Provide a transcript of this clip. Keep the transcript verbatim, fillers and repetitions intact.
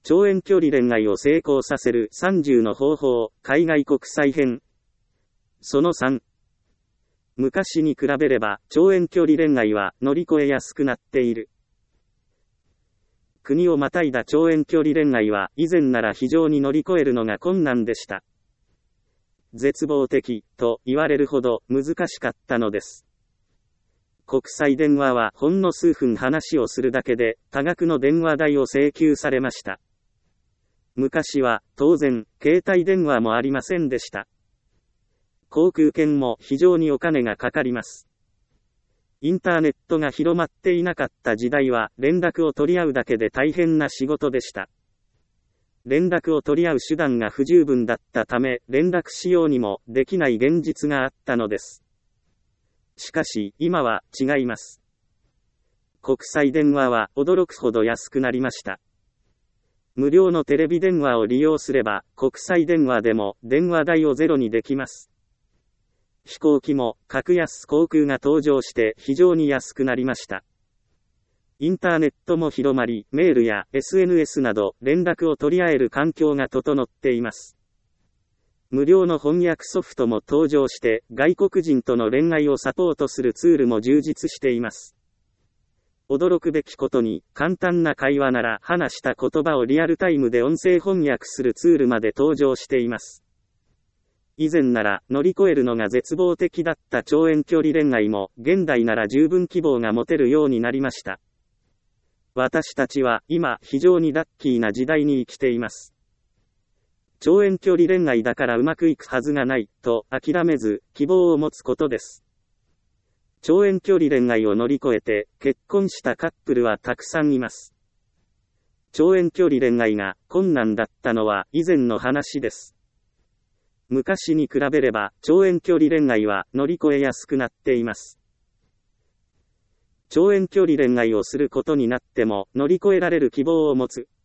超遠距離恋愛を成功させるさんじゅうの方法、海外国際編。そのさん。昔に比べれば、超遠距離恋愛は乗り越えやすくなっている。国をまたいだ超遠距離恋愛は、以前なら非常に乗り越えるのが困難でした。絶望的、と言われるほど難しかったのです。国際電話はほんの数分話をするだけで、多額の電話代を請求されました。昔は、当然、携帯電話もありませんでした。航空券も非常にお金がかかります。インターネットが広まっていなかった時代は、連絡を取り合うだけで大変な仕事でした。連絡を取り合う手段が不十分だったため、連絡しようにもできない現実があったのです。しかし、今は違います。国際電話は驚くほど安くなりました。無料のテレビ電話を利用すれば、国際電話でも電話代をゼロにできます。飛行機も格安航空が登場して非常に安くなりました。インターネットも広まり、メールや エスエヌエス など連絡を取り合える環境が整っています。無料の翻訳ソフトも登場して、外国人との恋愛をサポートするツールも充実しています。驚くべきことに、簡単な会話なら話した言葉をリアルタイムで音声翻訳するツールまで登場しています。以前なら乗り越えるのが絶望的だった超遠距離恋愛も、現代なら十分希望が持てるようになりました。私たちは今非常にラッキーな時代に生きています。超遠距離恋愛だからうまくいくはずがない、と諦めず、希望を持つことです。超遠距離恋愛を乗り越えて、結婚したカップルはたくさんいます。超遠距離恋愛が困難だったのは以前の話です。昔に比べれば、超遠距離恋愛は乗り越えやすくなっています。超遠距離恋愛をすることになっても、乗り越えられる希望を持つ。